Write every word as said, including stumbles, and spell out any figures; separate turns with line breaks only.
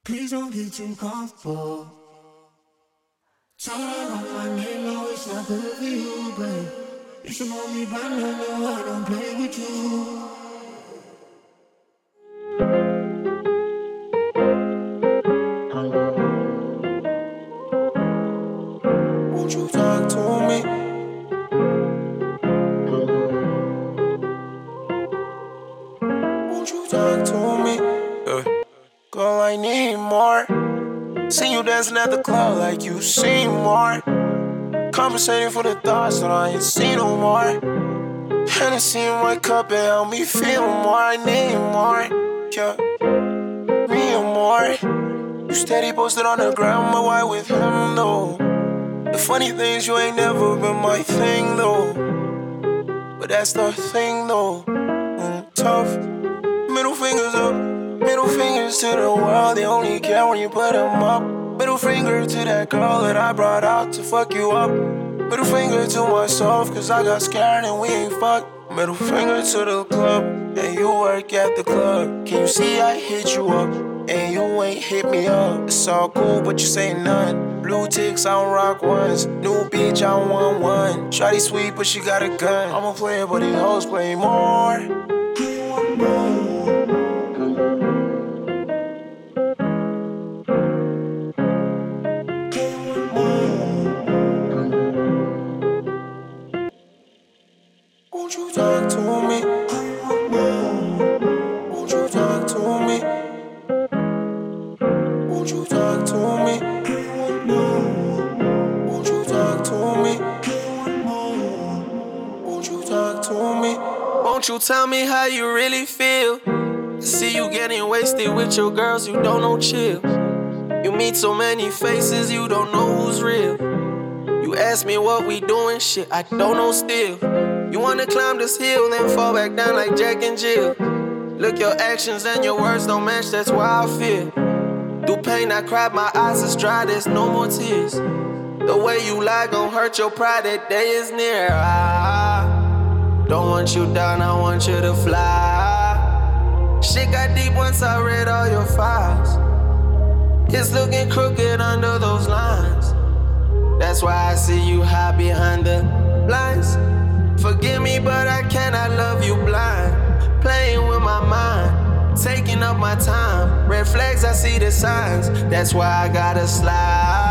Please don't get too comfortable. Talking on my name, no, it's not good for you, babe. You should know me by now, no, I don't play with you. Won't you talk to me? Won't you talk to me? Uh, girl, I need more. See you dancing at the club like you seen more. Compensating for the thoughts that I ain't seen no more. Hennessy in my cup and help me feel more. I need more, yeah, me and more. You steady posted on the ground, but why with him though? The funny things, you ain't never been my thing though. But that's the thing though, mm, tough. Middle fingers up, middle fingers to the world. They only care when you put them up. Middle finger to that girl that I brought out to fuck you up. Middle finger to myself, cause I got scared and we ain't fucked. Middle finger to the club, and you work at the club. Can you see I hit you up, and you ain't hit me up? It's all cool, but you say none. Blue ticks, I don't rock ones. New beach, I don't want one. Shawty sweet, but she got a gun. I'm a player, but these hoes play more. Won't you talk to me? Won't you talk to me? Won't you talk to me? Won't you talk to me? Won't you talk to me? Won't you tell me how you really feel? I see you getting wasted with your girls, you don't know chill. You meet so many faces, you don't know who's real. You ask me what we doing, shit, I don't know still. You wanna climb this hill, then fall back down like Jack and Jill. Look, your actions and your words don't match, that's why I feel. Through pain I cried, my eyes is dry, there's no more tears. The way you lie gon' hurt your pride, that day is near. I don't want you down, I want you to fly. Shit got deep once I read all your files. It's looking crooked under those lines. That's why I see you hide behind the blinds. Forgive me, but I cannot love you blind. Playing with my mind, taking up my time. Red flags, I see the signs. That's why I gotta slide.